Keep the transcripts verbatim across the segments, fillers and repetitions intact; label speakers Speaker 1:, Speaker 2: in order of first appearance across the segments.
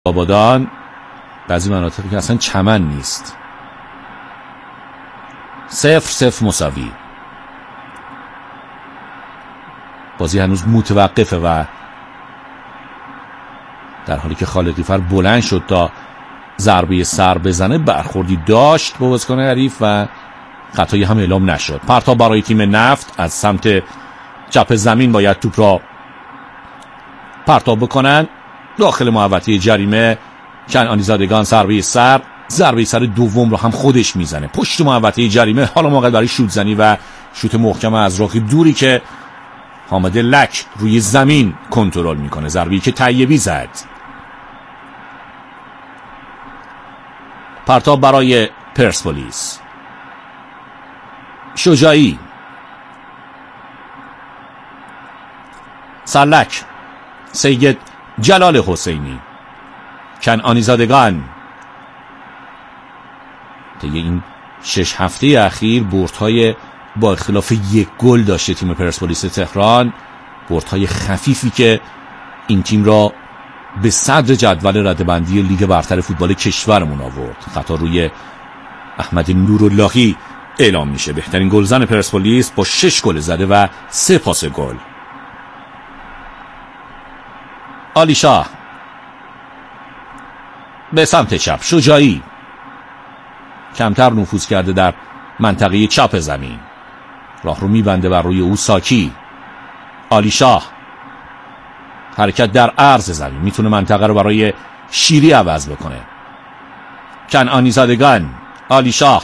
Speaker 1: آبادان بعضی مناطقی که اصلا چمن نیست. صفر صفر مساوی. بازی هنوز متوقفه و در حالی که خالقیفر بلند شد تا ضربه سر بزنه برخوردی داشت با بازیکن حریف و خطایی هم اعلام نشد. پرتاب برای تیم نفت از سمت چپ زمین باید توپ را پرتاب بکنن داخل محوطه جریمه. کنعانی زادگان ضربه سر ضربه سر دوم رو هم خودش میزنه پشت محوطه جریمه. حالا موقع برای شوت زنی و شوت محکم از راه دوری که حامد لک روی زمین کنترل میکنه. ضربه‌ای که طیبی زد. پرتاب برای پرسپولیس. شجاعی، سرلک، سید جلال حسینی، کنعانی زادگان. طی این شش هفته اخیر بردهای با اختلاف یک گل داشته تیم پرسپولیس تهران. بردهای خفیفی که این تیم را به صدر جدول رده‌بندی لیگ برتر فوتبال کشورمون آورد. خطا روی احمد نوراللهی اعلام میشه. بهترین گلزن پرسپولیس با شش گل زده و سه پاس گل. علی شاه به سمت چپ. شجاعی کمتر نفوذ کرده در منطقه چپ زمین. راه رو میبنده بر روی او ساکی. علی شاه حرکت در عرض زمین. میتونه منطقه رو برای شیری عوض بکنه. کنعانی زادگان، علی شاه،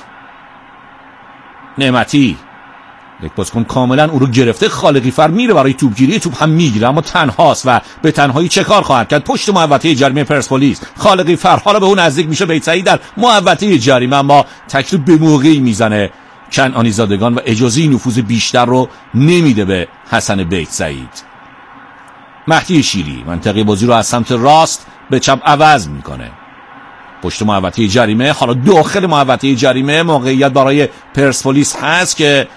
Speaker 1: نعمتی. یک بازیکن کاملا او رو گرفته. خالقیفر میره برای توپگیری. توپ هم میگیره اما تنهاست و به تنهایی چه کار خواهد کرد؟ پشت محوطه جریمه پرسپولیس. خالقیفر حالا به اون نزدیک میشه. بیت سعید در محوطه جریمه اما تکلیف به موقعی میزنه کنعانی زادگان و اجازه نفوذ بیشتر رو نمیده به حسن بیت سعید. مهدی شیری منطقه بازی رو از سمت راست به چپ عوض میکنه. پشت محوطه جریمه. حالا داخل محوطه جریمه موقعیت برای پرسپولیس هست که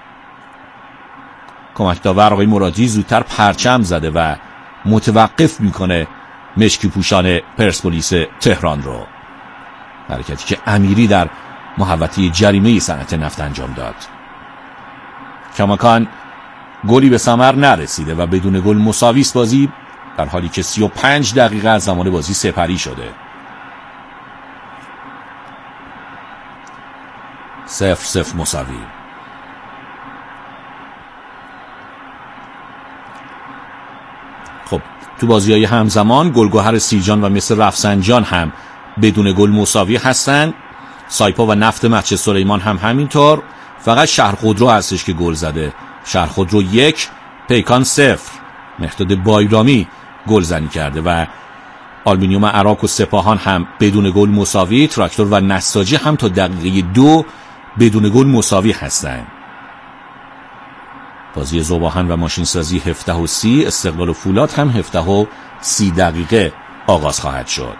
Speaker 1: کمک داور آقای مرادی زودتر پرچم زده و متوقف میکنه مشکی پوشان پرسپولیس تهران رو. حرکتی که امیری در محوطه جریمه صنعت نفت انجام داد. کماکان گلی به ثمر نرسیده و بدون گل مساوی است بازی، در حالی که سی و پنج دقیقه از زمان بازی سپری شده. صفر صفر مساوی. خب تو بازی‌های همزمان گلگهر سیرجان و مصر رفسنجان هم بدون گل مساوی هستن. سایپا و نفت مسجد سلیمان هم همینطور. فقط شهر خودرو هستش که گل زده. شهر خودرو یک، پیکان صفر. مهداد بایرامی گل زنی کرده و آلومینیوم عراق و سپاهان هم بدون گل مساوی. تراکتور و نساجی هم تا دقیقه دو بدون گل مساوی هستند. بازی ذوباهن و ماشینسازی هفده و سی، استقلال و فولاد هم هفده و سی دقیقه آغاز خواهد شد.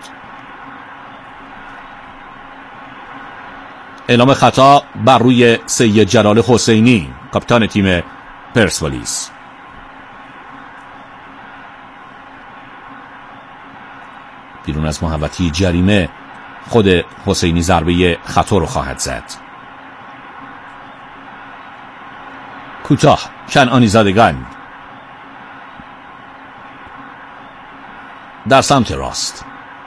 Speaker 1: اعلام خطا بر روی سید جلال حسینی کاپیتان تیم پرسپولیس. بیرون از محوطه جریمه خود حسینی ضربه خطا رو خواهد زد. کوتاه کنعانی زادگان در سمت راست.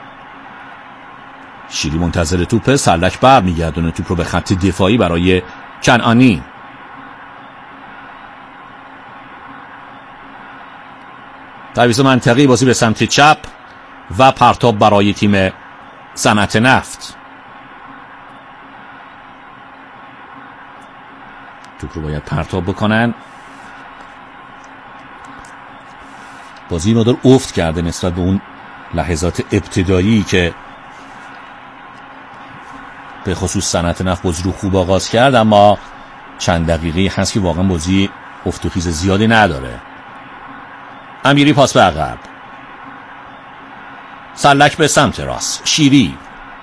Speaker 1: شیری منتظر توپه. سرلک بر میگردونه توپ رو به خط دفاعی برای کنعانی. تعویض منطقی بازی به سمت چپ و پرتاب برای تیم صنعت نفت. توپ رو باید پرتاب بکنن. بازی مدار افت کرده نسبت به اون لحظات ابتدایی که به خصوص صنعت نفت بازی رو خوب آغاز کرد، اما چند دقیقه هست که واقعا بازی افت و خیز زیادی نداره. امیری پاس به عقب. سرلک به سمت راست. شیری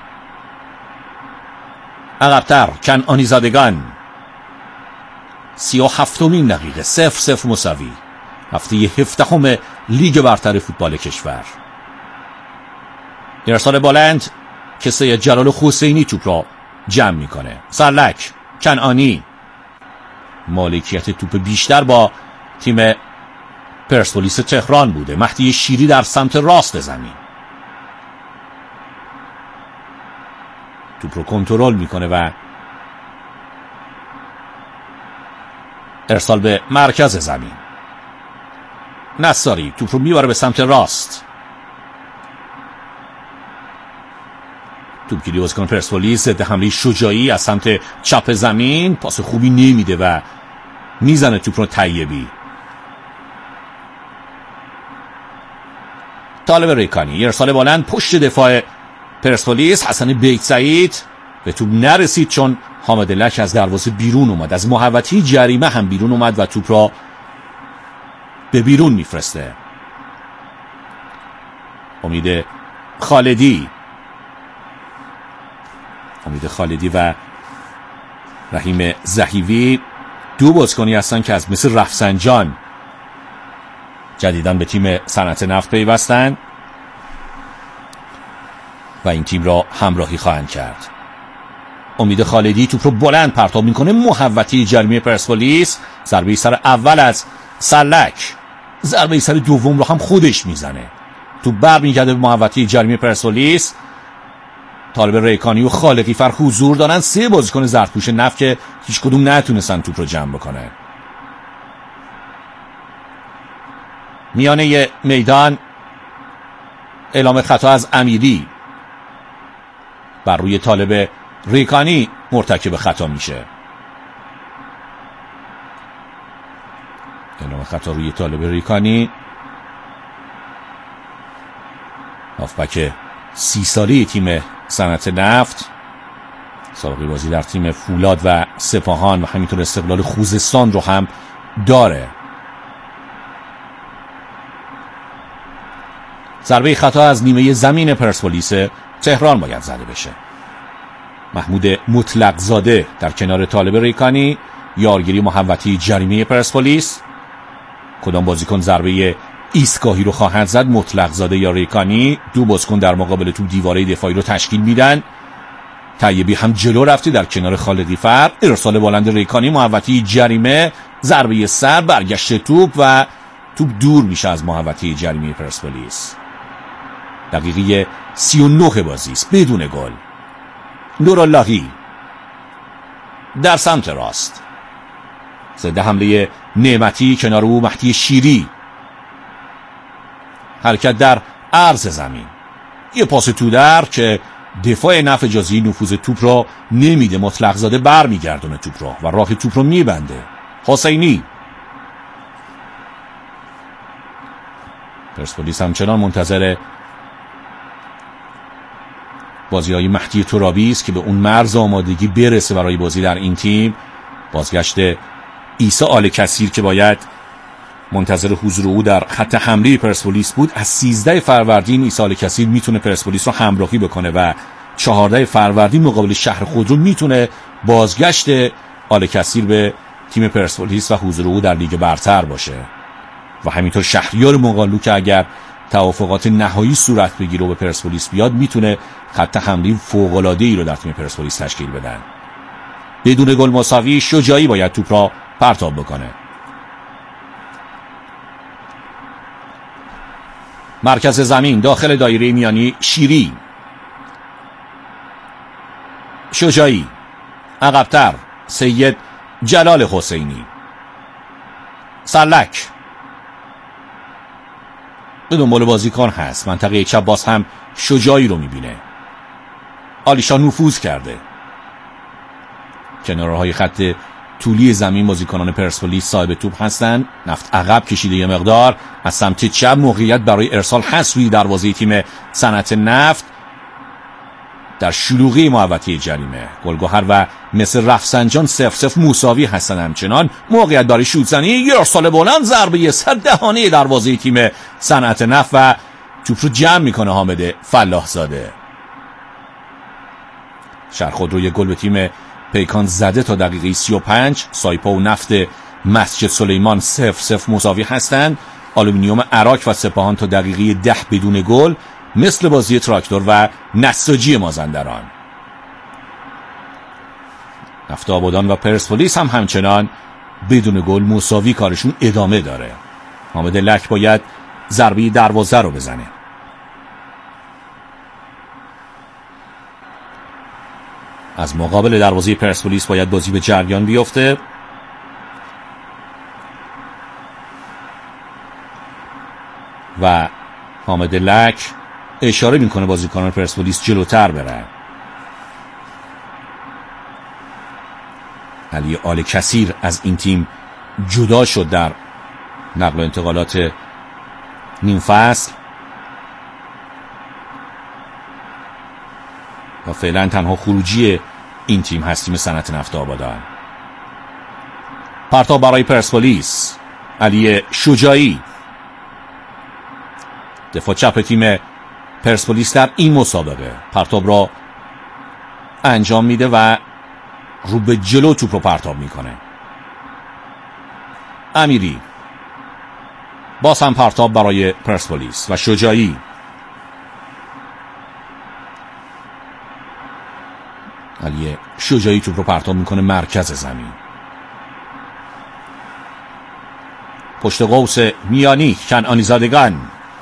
Speaker 1: عقب‌تر. کنعانی زادگان. سی و هفتمین دقیقه. صفر صفر مساوی. هفته هفدهم لیگ برتر فوتبال کشور. ارسال بلند که سید جلال حسینی توپ را جمع میکنه. سرلک، کنعانی، مالکیت توپ بیشتر با تیم پرسپولیس تهران بوده. مهدی شیری در سمت راست زمین توپ رو کنترل میکنه و ارسال به مرکز زمین. نصاری توپ رو میبره به سمت راست. توپگیری بازیکن پرسپولیس، ضد حمله شجاعی از سمت چپ زمین، پاس خوبی نمیده و میزنه توپ رو طیبی. طالب ریکانی، ارسال بلند پشت دفاع پرسپولیس. حسن بیت سعید به توپ نرسید چون حامد لک از دروازه بیرون اومد، از محوطه جریمه هم بیرون اومد و توپ را به بیرون میفرسته. امید خالدی امید خالدی و رحیم زهیوی دو بازیکنی هستن که از مثل رفسنجان جدیداً به تیم صنعت نفت پیوستن و این تیم را همراهی خواهند کرد. امید خالدی توپ رو بلند پرتاب میکنه محوطه جریمه پرسپولیس. ضربه سر اول از سرلک، ضربه سر دوم رو هم خودش میزنه. توپ برمیگرده به محوطه جریمه پرسپولیس. طالب ریکانی و خالقی فر حضور دارن، سه بازیکن زردپوش نفت که هیچ کدوم نتونستن توپ رو جمع بکنه. میانه میدان اعلام خطا از امیری بر روی طالب ریکانی مرتکب خطا میشه. اعلام خطا روی طالب ریکانی، هافبک سی ساله تیم صنعت نفت، سابقه بازی در تیم فولاد و سپاهان و همینطور استقلال خوزستان رو هم داره. ضربه خطا از نیمه زمین پرسپولیس تهران باید زده بشه. محمود مطلق زاده در کنار طالب ریکانی، یارگیری محوطه جریمه پرسپولیس. کدام بازیکن ضربه ایستگاهی رو خواهند زد؟ مطلق زاده یا ریکانی؟ دو بازیکن در مقابل تو دیواره دفاعی رو تشکیل میدن. طیبی هم جلو رفته در کنار خالقی فر. ارسال بلند ریکانی محوطه جریمه، ضربه سر، برگشت توپ و توپ دور میشه از محوطه جریمه پرسپولیس. دقیقه سی و نه بازی است بدون گل. نوراللهی در سمت راست، ضد حمله نعمتی، کنار او مهدی شیری، حرکت در عرض زمین، یه پاس تو در که دفاع نفت جازی نفوذ توپ را نمیده. مطلق زاده بر میگردونه توپ را و راه توپ را میبنده. حسینی. پرسپولیس همچنان منتظر بازی های مهدی ترابی است که به اون مرز آمادگی برسه برای بازی در این تیم. بازگشت عیسی آل کثیر که باید منتظر حضور او در خط حمله پرسپولیس بود، از سیزده فروردین عیسی آل کثیر میتونه پرسپولیس رو همراهی بکنه و چهارده فروردین مقابل شهر خودرو میتونه بازگشت آل کثیر به تیم پرسپولیس و حضور او در لیگ برتر باشه. و همینطور شهریار مقالو که اگر توافقات نهایی صورت بگیره و به پرسپولیس بیاد، میتونه خط حمله فوق‌العاده‌ای رو در تیم پرسپولیس تشکیل بدن. بدون گل مساوی، شجاعی باید توپ را پرتاب بکنه. مرکز زمین داخل دایره میانی، شیری، شجاعی، عقب‌تر سید جلال حسینی، سرلک به دنبال بازیکن هست. منطقه چپ باز هم شجاعی رو میبینه. آلیشا نفوذ کرده. کنارهای خط طولی زمین بازیکنان پرسپولیس صاحب توپ هستن. نفت عقب کشیده یه مقدار از سمت چپ، موقعیت برای ارسال هست روی دروازه تیم صنعت نفت در شلوغی محوطه جریمه. گلگهر و مثل رفسنجان صفر صفر مساوی هستن. همچنان موقعیت برای شوت‌زنی، یه ارسال بلند، ضربه سر دهانه دروازه تیم صنعت نفت و توپ رو جمع میکنه حامد فلاح زاده. شهر خودرو گل به تیم پیکان زده تا دقیقه سی و پنج. سایپا و نفت مسجد سلیمان صفر صفر مساوی هستند. آلومینیوم عراق و سپاهان تا دقیقه ده بدون گل. مثل بازی تراکتور و نساجی مازندران. نفت آبادان و پرسپولیس هم همچنان بدون گل مساوی کارشون ادامه داره. حامد لک باید ضربه دروازه رو بزنه. از مقابل دروازه پرسپولیس باید بازی به جریان بیفته. و حامد لک اشاره میکنه بازیکنان پرسپولیس جلوتر برن. علی آل کثیر از این تیم جدا شد در نقل و انتقالات نیم فصل و فعلا تنها خروجی این تیم هست تیم صنعت نفت آبادان. پرتاب برای پرسپولیس، علی شجاعی دفاع چپ تیم پرسپولیس در این مسابقه پرتاب را انجام میده و رو به جلو توپ رو پرتاب میکنه. امیری باز هم پرتاب برای پرسپولیس و شجاعی. علی شجاعی توپ رو پرتاب میکنه مرکز زمین. پشت قوس میانی کنعانی زادگان.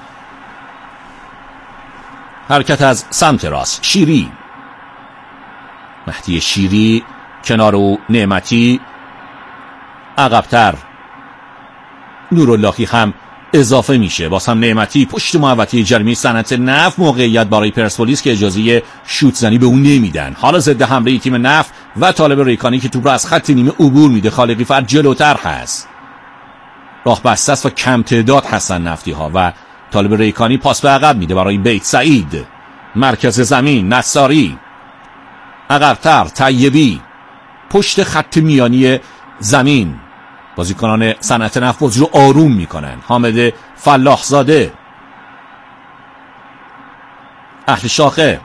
Speaker 1: حرکت از سمت راست شیری. مهدی شیری کنار او نعمتی. عقب‌تر نوراللهی هم اضافه میشه. باز هم نعمتی پشت محوطه جریمه صنعت نفت. موقعیت برای پرسپولیس که اجازه شوت زنی به اون نمیدن. حالا ضد حمله تیم نفت و طالب ریکانی که توپ رو از خط نیمه عبور میده. خالقی فرد جلوتر هست. راه بسته است و کم تعداد هستن نفتی ها و طالب ریکانی پاس به عقب میده برای بیت سعید. مرکز زمین نصاری. عقب‌تر طیبی پشت خط میانی زمین. بازیکنان صنعت نفت بازی رو آروم میکنن. حامد فلاح زاده. اهل شاخه.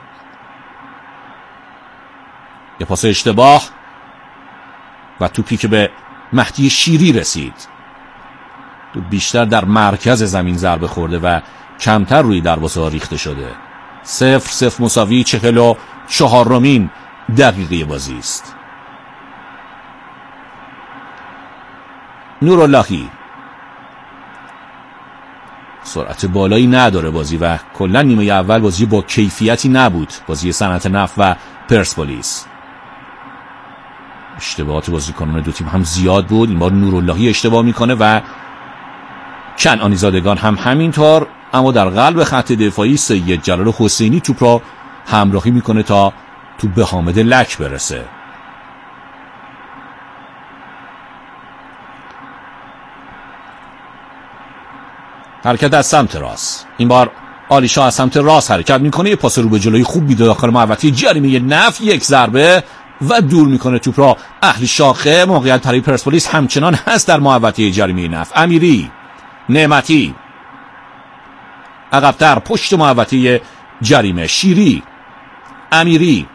Speaker 1: یه پاس اشتباه و توپی که به مهدی شیری رسید. تو بیشتر در مرکز زمین ضربه خورده و کمتر روی دروازه ها ریخته شده. صفر صفر مساوی چهل و چهارمین دقیقه بازی است. نوراللهی سرعت بالایی نداره بازی و کلا نیمه اول بازی با کیفیتی نبود. بازی صنعت نفت و پرسپولیس. اشتباهات بازیکنان دو تیم هم زیاد بود. این بار نوراللهی اشتباه میکنه و کنعانی زادگان هم همینطور، اما در قلب خط دفاعی سید جلال حسینی توپ را همراهی میکنه تا توپ به حامد لک برسه. حرکت از سمت راست. این بار آلیشا از سمت راست حرکت میکنه. یه پاس رو به جلوی خوب میده داخل محوطه جریمه نفت. یک ضربه و دور میکنه توپ را اهل شاخه. موقعیت برای پرسپولیس همچنان هست در محوطه جریمه نفت. امیری، نعمتی، عقب‌تر پشت محوطه جریمه شیری، امیری،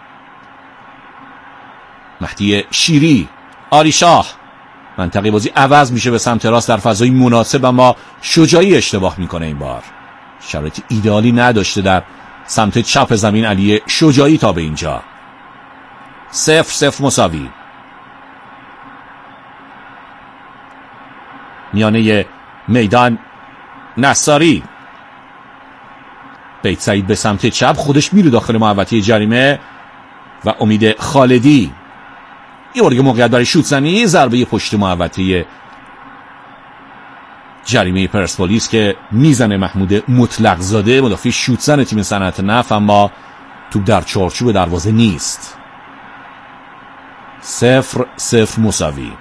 Speaker 1: مهدی شیری، آریشاه. منطقه بازی عوض میشه به سمت راست در فضای مناسب، اما شجاعی اشتباه میکنه. این بار شرایط ایدئالی نداشته در سمت چپ زمین علی شجاعی. تا به اینجا صفر صفر مساوی. میانه میدان نصاری. بیت سعید به سمت چپ خودش میره داخل محوطه جریمه و امید خالدی. یه بار دیگه موقعیت برای شوت زنی. ضربه پشت محوطه جریمه پرسپولیس که میزنه محمود مطلق زاده مدافع شوت زن تیم صنعت نفت، اما توپ در چارچوب دروازه نیست. صفر صفر مساوی.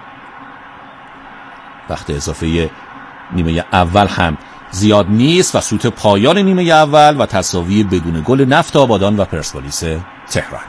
Speaker 1: وقت اضافه نیمه اول هم زیاد نیست و سوت پایان نیمه اول و تساوی بدون گل نفت آبادان و پرسپولیس تهران.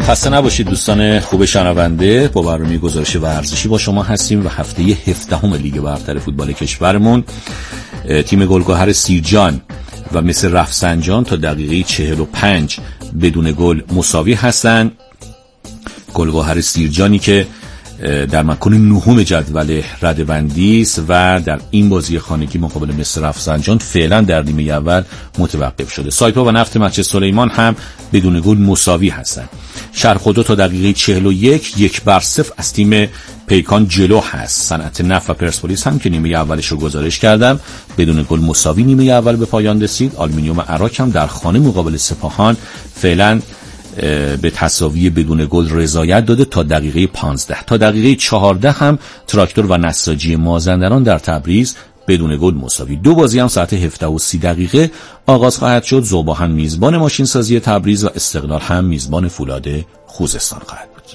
Speaker 1: خسته نباشید دوستان خوب شنونده. با برنامه گزارش ورزشی با شما هستیم و هفته هفدهم لیگ برتر فوتبال کشورمون تیم گلگهر سیرجان و مصر رفسنجان تا دقیقه چهل و پنج بدون گل مساوی هستند. گلگهر سیرجانی که در مکان نهم جدول رده‌بندی است و در این بازی خانگی مقابل مصر رفسنجان فعلا در نیمه اول متوقف شده. سایپا و نفت مسجد سلیمان هم بدون گل مساوی هستند. شهرخدا تا دقیقه چهل و یک یک بر صفر از تیم پیکان جلو هست. صنعت نفت و پرسپولیس هم که نیمه اولش رو گزارش کردم بدون گل مساوی نیمه اول به پایان رسید. آلومینیوم عراق هم در خانه مقابل سپاهان فعلا به تساوی بدون گل رضایت داده تا دقیقه پانزده. تا دقیقه چهارده هم تراکتور و نساجی مازندران در تبریز بدون گل مساوی. دو بازی هم ساعت هفده و سی دقیقه آغاز خواهد شد. ذوباهن میزبان ماشین سازی تبریز و استقلال هم میزبان فولاد خوزستان خواهد بود.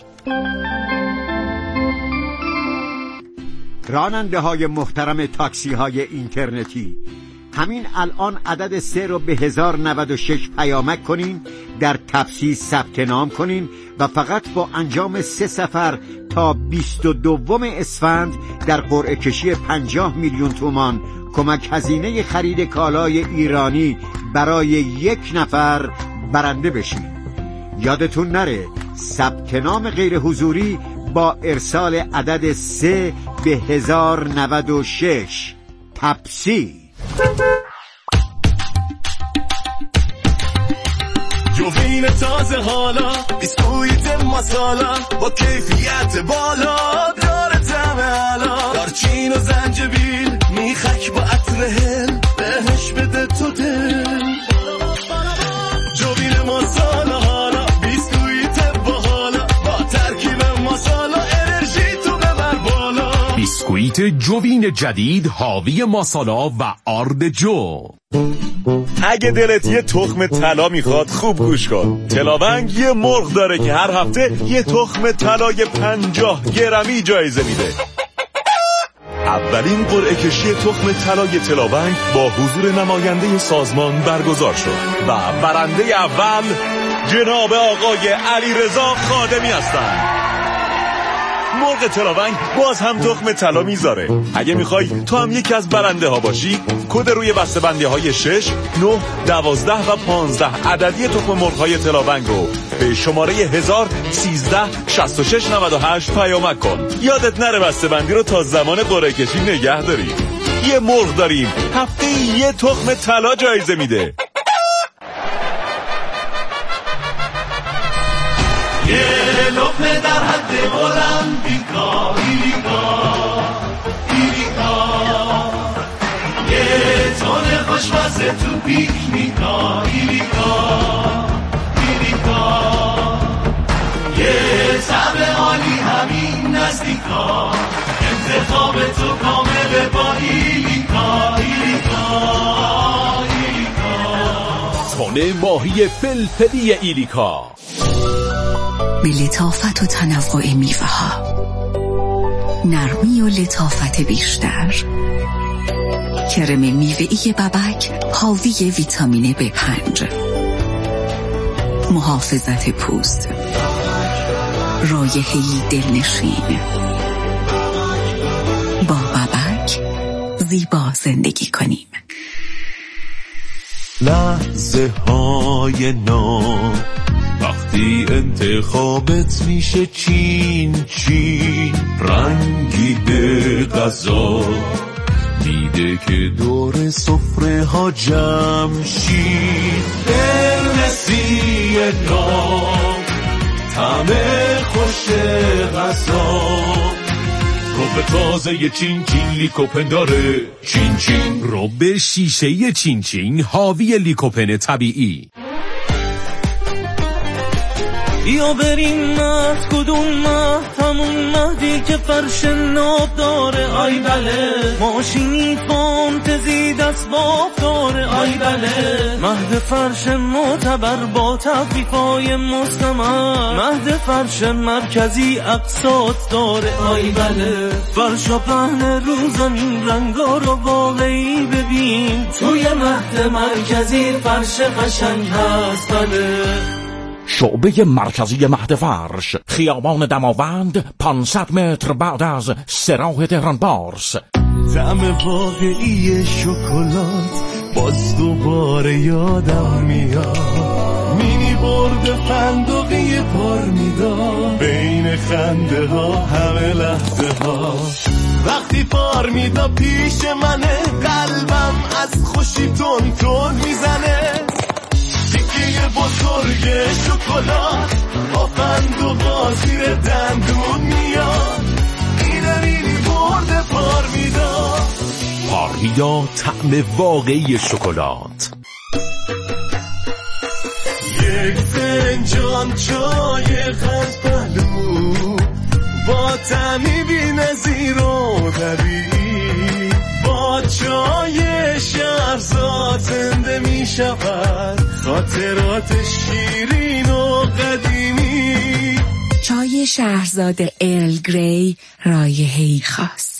Speaker 2: راننده های محترم تاکسی های اینترنتی، همین الان عدد سه رو به هزار و نود و شش پیامک کنین، در تپسی ثبت نام کنین و فقط با انجام سه سفر تا بیست و دوم اسفند در قرعه کشی پنجاه میلیون تومان کمک هزینه خرید کالای ایرانی برای یک نفر برنده بشین. یادتون نره ثبت نام غیر حضوری با ارسال عدد سه به هزار و نود و شش. تپسی.
Speaker 3: جوین تازه حالا بیسکویت مسالا با کیفیت بالا داره طعم علا، دارچین و زنجبیل میخک با عطر هل بهش بده تو دل. جوین مسالا حالا بیسکویت بالا با ترکیب مسالا انرژی تو ببر بالا.
Speaker 4: بیسکویت جوین جدید حاوی مسالا و آرد جو.
Speaker 3: اگه دلت یه تخم طلا میخواد خوب گوش کن. تلاونگ یه مرغ داره که هر هفته یه تخم طلای پنجاه گرمی جایزه میده. اولین قرعه کشی تخم طلای تلاونگ با حضور نماینده سازمان برگزار شد و برنده اول جناب آقای علیرضا خادمی هستند. مرغ تلاونگ باز هم تخم طلا میذاره. اگه میخوای تو هم یکی از برنده ها باشی، کد روی بسته‌بندی های شش، نه، دوازده و پانزده عددی تخم مرغ های تلاونگ رو به شماره هزار و سیزده شصت و شش نود و هشت پیامک کن. یادت نره بسته‌بندی رو تا زمان قرعه کشی نگه داری. یه مرغ داریم هفته یه تخم طلا جایزه میده.
Speaker 5: یه لقمه در حد المپیکا ایریکا ایریکا، یه تونه خوشمزه تو پیکنیکا ایریکا ایریکا، یه طعم عالی همین نزدیکا، انتخاب تو کامل با ایریکا ایریکا ایریکا.
Speaker 4: تونه ماهی فلفلی ایریکا
Speaker 6: به لطافت و تنوع میوه ها، نرمی و لطافت بیشتر. کرم میوه‌ای ببک حاوی ویتامین بی پنج، محافظت پوست، رایحه‌ای دلنشین. با ببک زیبا زندگی کنیم.
Speaker 3: لحظه های نو وقتی انتخابت میشه چین چین، رنگی به غذا میده که دور سفره ها جمع شین. دلنسی نام طعم خوش غذا، رب تازه ی چین چین لیکوپن داره. چین چین
Speaker 4: رب شیشه ی چین چین حاوی لیکوپن طبیعی.
Speaker 7: یا بریم مهد کدوم مهد، همون مهدی که فرش ناب داره. آی بله ماشینی فانتزی دست باف داره. آی بله مهد فرش معتبر با تخفیفای مستمر، مهد فرش مرکزی اقساط داره. آی بله فرش و پهن رو زمین رنگا رو واقعی ببین، توی مهد مرکزی فرش قشنگ هست. بله
Speaker 4: شعبه مرکزی مهد فرش، خیابان دماوند، پانصد متر بعد از سراح تهران بارس.
Speaker 5: طعم واقعی شکلات باز دوباره یادم میاد، مینی برد فندقی پر میداد بین خنده ها همه لحظه ها. وقتی پار میدا پیش منه، قلبم از خوشی تون تون میزنه. تیکه بزرگ شکلات با فندقا زیر دندون میاد، اینه مینی برد پار میدا.
Speaker 4: پارمیدا، طعم واقعی شکلات.
Speaker 5: یک فنجان چای قند پهلو با طعمی بی‌نظیر و طبیعی، با چای شهرزاد زنده می شود خاطرات شیرین و قدیمی.
Speaker 6: چای شهرزاد ارل گری، رایحه‌ای خاص.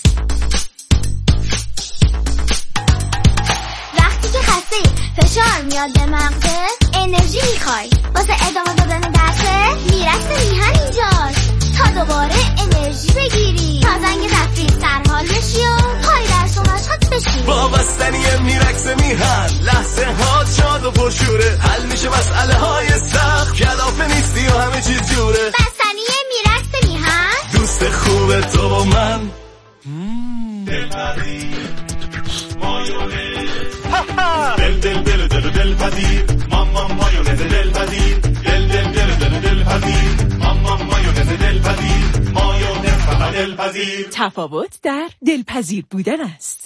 Speaker 8: فشار میاد به مغزت، انرژی میخوای واسه ادامه دادن درسه، میرکس میهن اینجاست تا دوباره انرژی بگیری، تا زنگ تفریح سرحال بشی و پای درس و مشقت بشی.
Speaker 5: با بستنی میرکس میهن لحظه ها شاد و پرشوره، حل میشه مسئله های سخت، کلافه نیستی و همه چیز جوره.
Speaker 8: بستنی میرکس میهن،
Speaker 5: دوست خوب تو و من. دلپذیر مایونز، دل دل دل دل دل پذیر، ماما مایونز دل پذیر، دل دل دل دل دل پذیر، ماما مایونز دل پذیر، مایونز فقط دل پذیر.
Speaker 6: تفاوت در دلپذیر بودن است.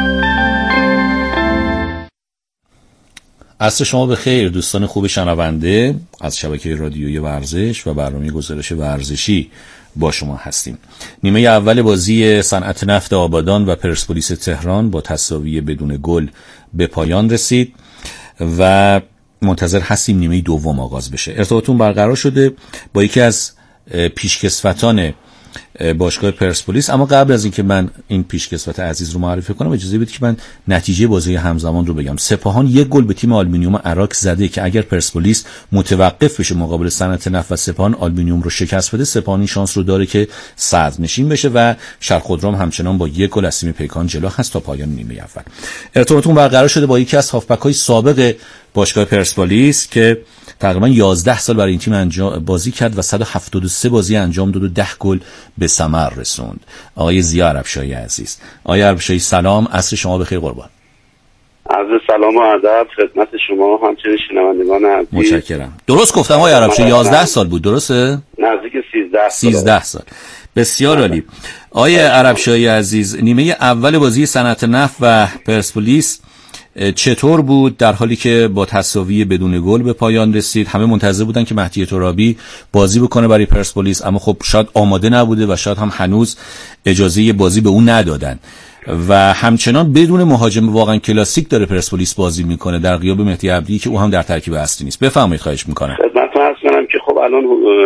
Speaker 1: عصر شما بخیر دوستان خوب شنونده از شبکه رادیویی ورزش و برنامه گزارش ورزشی با شما هستیم. نیمه اول بازی صنعت نفت آبادان و پرسپولیس تهران با تساوی بدون گل به پایان رسید و منتظر هستیم نیمه دوم آغاز بشه. ارتباطتون برقرار شده با یکی از پیشکسوتان باشگاه پرسپولیس، اما قبل از اینکه من این پیشکسوت عزیز رو معرفی کنم اجازه بدید که من نتیجه بازی همزمان رو بگم. سپاهان یک گل به تیم آلومینیوم عراق زده که اگر پرسپولیس متوقف بشه مقابل صنعت نفت و سپاهان آلومینیوم رو شکست بده، سپاهان این شانس رو داره که صدرنشین بشه و شرخودرام همچنان با یک گل از تیم پیکان جلو هست تا پایان نیمه اول. ارتباطتون برقرار شده با یکی از هافبک‌های سابق باشگاه پرسپولیس که تقریبا یازده سال برای این تیم انجام بازی کرد و صد و هفتاد و سه بازی انجام داد و ده گل به ثمر رسوند. آقای ضیا عربشاهی عزیز. آقای عربشاهی سلام، عصر شما بخیر قربان.
Speaker 9: عرض سلام و ادب خدمت شما همچنین شنوندگان عزیز.
Speaker 1: متشکرم. درست گفتم آقای عربشاهی یازده سال بود درسته؟
Speaker 9: نزدیک سیزده سال.
Speaker 1: سیزده سال. بسیار عالی. آقای عربشاهی عزیز، نیمه اول بازی صنعت نفت و پرسپولیس چطور بود در حالی که با تساوی بدون گل به پایان رسید؟ همه منتظر بودن که مهدی ترابی بازی بکنه برای پرسپولیس، اما خب شاید آماده نبوده و شاید هم هنوز اجازه بازی به اون ندادن و همچنان بدون مهاجم واقعا کلاسیک داره پرسپولیس بازی میکنه در غیاب مهدی عبدی که او هم در ترکیب اصلی نیست. بفرمایید خواهش میکنم.
Speaker 9: خدمتتون عرض کنم که خب الان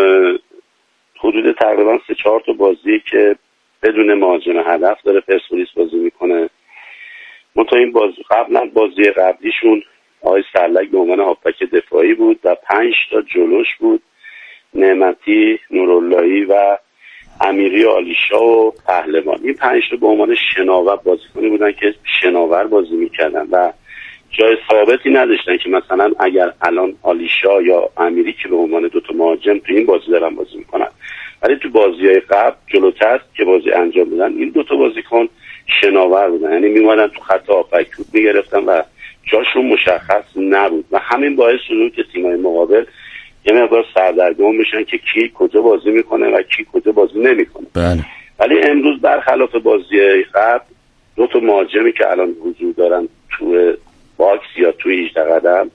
Speaker 9: حدود تقریبا سه چهار تا بازی که بدون مهاجم هدف داره پرسپولیس بازی میکنه. منتها این بازی قبلا بازی قبلیشون آقای سرلک به عنوان هافبک دفاعی بود و پنج تا جلوش بود، نعمتی، نوراللهی و امیری عالیشا و پهلوان. این پنج تا به عنوان شناور بازیکنی بودن که شناور بازی میکردن و جای ثابتی نداشتن که مثلا اگر الان عالیشا یا امیری که به عنوان دو تا مهاجم تو این بازی دارن بازی میکنن، ولی تو بازی‌های قبل جلوتر که بازی انجام دادن این دو تا بازیکن شناور بودن، یعنی میومدن تو خط هافبک توپ میگرفتن و جاشون مشخص نبود و همین باعث شد که تیم‌های مقابل یه مقدار سردرگم بشن که کی کجا بازی میکنه و کی کجا بازی نمیکنه.
Speaker 1: بله.
Speaker 9: ولی امروز برخلاف بازی قبل دو تا مهاجمی که الان حضور دارن تو باکس یا تو هجده قدم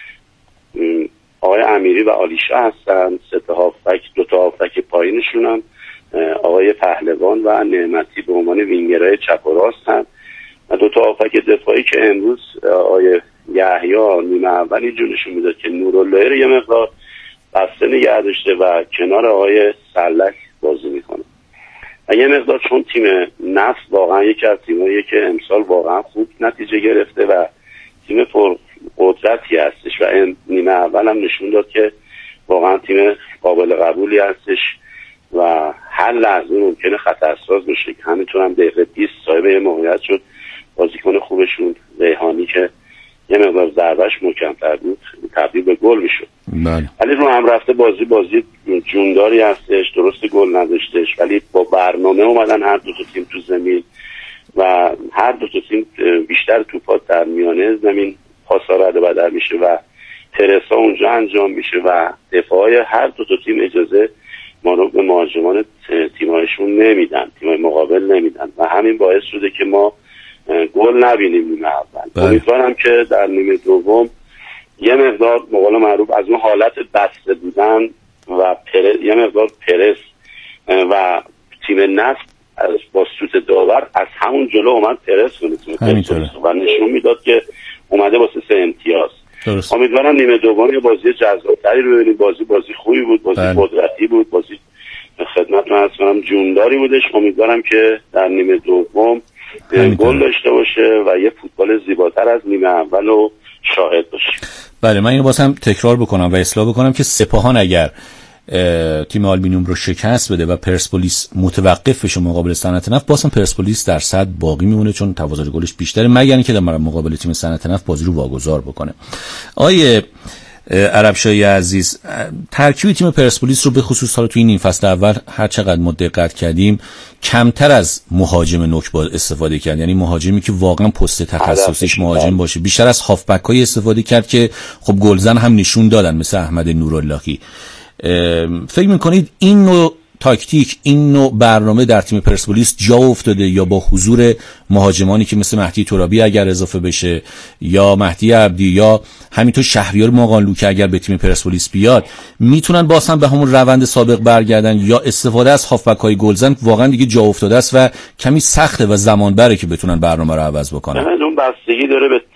Speaker 9: آقای امیری و عالیشا هستن، سه تا هافبک، دو تا هافبک پایینشون هم آقای پهلوان و نعمتی به عنوان وینگرهای چپ و راست هستن و دو تا هافبک دفاعی که امروز آقای یحیی نیمه اول اینجورشون میداد که نوراللهی رو یه مقدار بسته نگه داشته و کنار آقای سرلک بازی میکنه و یه مقدار چون تیم نفت واقعا یکی از تیمایی که امسال واقعا خوب نتیجه گرفته و تیم پر قدرتی هستش و نیمه اول هم نشون داد که واقعا تیم قابل قبولی هستش و هر لحظه ممکنه خطرساز بشه که همینطور هم دقیقه بیست صاحب یه موقعیت شد بازیکن خوبشون ریحانی که یه مقدار ضربهش محکم‌تر بود تبدیل به گل میشد.
Speaker 1: بله.
Speaker 9: ولی رو هم رفته بازی بازی جونداری هستش، درست گل نداشتش ولی با برنامه اومدن هر دو تا تیم تو زمین و هر دو تا تیم بیشتر توپات در میانه زمین پاسا رد و بدل میشه و پرسا اونجا انجام میشه و دفاعی هر دو تا تیم اجازه ما رو به مهاجمان تیم‌هایشون نمیدن، تیم‌های مقابل نمیدن و همین باعث شده که ما گل نبینیم نیمه اول. امیدوارم که در نیمه دوم یه مقدار به قول معروف از اون حالت بسته بودن و پر... یه مقدار پرس و تیم نصر با سوت داور از همون جلو اومد پرس کنه و نشون میداد که اومده واسه سه امتیاز. درست. امیدوارم نیمه دوم یه بازی جذاب‌تری رو ببینیم. بازی بازی خوبی بود، بازی بله. قدرتی بود، بازی خدمتتون عرض کنم جونداری بودش. امیدوارم که در نیمه دوم گل داشته باشه و یه فوتبال زیباتر از نیمه اول رو شاهد باشیم.
Speaker 1: بله من اینو بازم تکرار بکنم و اصلاح بکنم که سپاهان اگر تیم آلومینیوم رو شکست بده و پرسپولیس متوقف بشه مقابل صنعت نفت، بازم پرسپولیس در صدر باقی میمونه چون تفاضل گلش بیشتره، مگر اینکه در مقابل تیم صنعت نفت بازی رو واگذار بکنه. آیه عربشاهی عزیز، ترکیب تیم پرسپولیس رو به خصوص حالا توی این نیم فصل اول هر چقدر ما دقت کردیم کمتر از مهاجم نوک استفاده کرد، یعنی مهاجمی که واقعا پست تخصصیش مهاجم باشه، بیشتر از هافبک های استفاده کرد که خب گلزن هم نشون دادن مثل احمد نوراللهی. فکر میکنید این نوع تاکتیک، این نوع برنامه در تیم پرسپولیس جا افتاده یا با حضور مهاجمانی که مثل مهدی ترابی اگر اضافه بشه یا مهدی عبدی یا همینطور شهریار ماقانلو که اگر به تیم پرسپولیس بیاد میتونن باز هم به همون روند سابق برگردن، یا استفاده از هافبک های گلزن واقعا دیگه جا افتاده است و کمی سخته و زمان بره که بتونن برنامه رو عوض بکنن؟
Speaker 9: اون بستگی داره به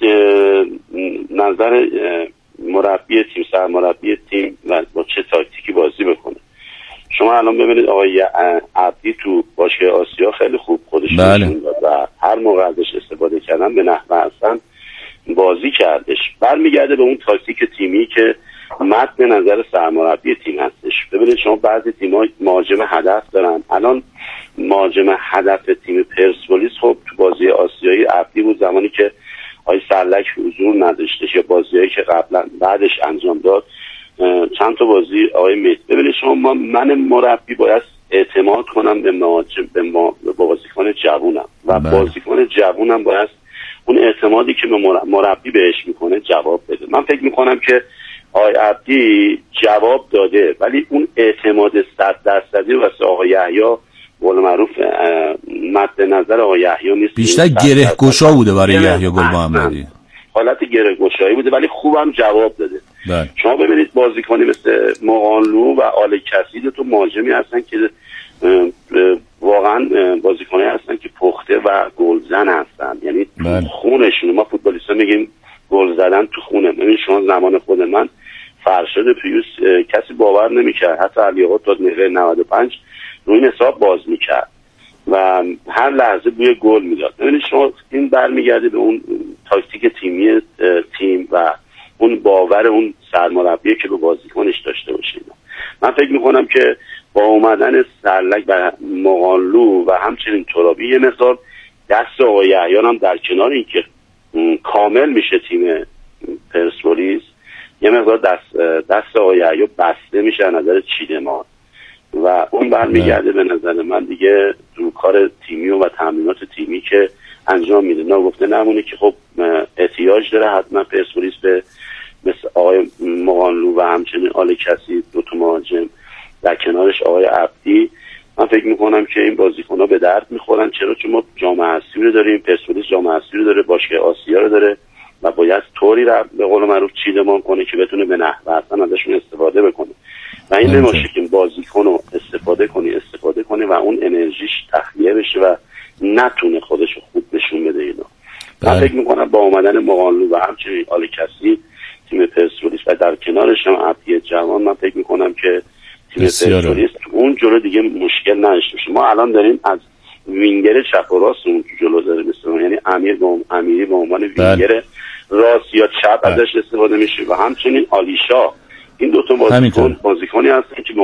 Speaker 9: نظر مربی تیم، سرمربی تیم و با چه تاکتیکی بازی بکنه. شما الان ببینید آقای عبدی تو باشگاه آسیا خیلی خوب خودش
Speaker 1: بله.
Speaker 9: نشون داد و هر موقع ازش استفاده کردن به نحو احسن بازی کردش. برمیگرده به اون تاکتیک تیمی که مد نظر سرمربی تیم هستش. ببینید شما بعضی تیم‌ها مهاجم هدف دارن. الان مهاجم هدف تیم پرسپولیس خب تو بازی آسیایی عبدی بود، زمانی که آقای سرلک حضور نداشتش یا بازیایی که قبلا بعدش انجام داد چند تا بازی آقای مهدی. ببینید شما من مربی باید اعتماد کنم به مهاجم به, ما... به بازیکن جوونم و بله. بازیکن جوونم باید اون اعتمادی که به مربی بهش میکنه جواب بده. من فکر میکنم که آقای عبدی جواب داده ولی اون اعتماد صد درصدی واسه آقای یحیی قول معروف مد نظر آقای یحیی نیست،
Speaker 1: بیشتر گره گشا بوده برای یحیی گل محمدی،
Speaker 9: حالت گره گشایی بوده ولی خوبم جواب داده.
Speaker 1: بله.
Speaker 9: شما ببینید بازیکنی مثل مقانلو و آل کسید تو مهاجمی هستن که واقعا بازیکنی هستن که پخته و گلزن هستن، یعنی بله. خونشون، ما فوتبالیستا میگیم گل زدن تو خونه. ببینید شما زمان خود من فرشاد پیوس کسی باور نمیکرد، حتی علی آقا تا دقیقه نود و پنج روی این حساب باز میکرد و هر لحظه بوی گل میداد. ببینید شما این برمیگرده به اون تاکتیک تیمی تیم و اون باور اون سرمربی که به بازیکنش داشته باشه. من فکر میکنم که با اومدن سرلک و مقانلو و همچنین ترابی یه مقدار دست آقای یحیی هم در کنار این که کامل میشه تیم پرسپولیس، یه مقدار دست دست آقای یحیی بسته میشه از نظر چیدمان و اون برمیگرده به نظر من دیگه رو کار تیمی و تمرینات تیمی که انجام میده. نگفته نمونه که خب احتیاج داره حتما پرسپولیس به مثل آقای مقانلو و همچنین آل کسی دو تا مهاجم در کنارش آقای عبدی. من فکر میکنم که این بازیکن‌ها به درد میخورن. چرا؟ چون ما جام حذفی رو داریم، پرسپولیس جام حذفی رو داره، باشگاه آسیا رو داره و باید طوری رو به قول معروف چیدمان کنه که بتونه به نحو احسن ازشون استفاده بکنه و این نمیشه که بازیکن رو استفاده کنی استفاده کنی و اون انرژیش تخلیه بشه و نتونه خودش رو خوب نشون بده. اینا من فکر میکنم با اومدن مقانلو و همچنین آل کسی تیم پرسپولیس و در کنارش هم عبدی جوان، من فکر میکنم که تیم پرسپولیس اون جلو دیگه مشکل نداشته باشه. ما الان داریم از وینگر چپ و راست اون جلو داره مثلا، یعنی امیر با امیری به عنوان وینگر راست یا چپ ازش استفاده میشه و همچنین آلیشا این دوتا بازیکن بازیکنی هستن که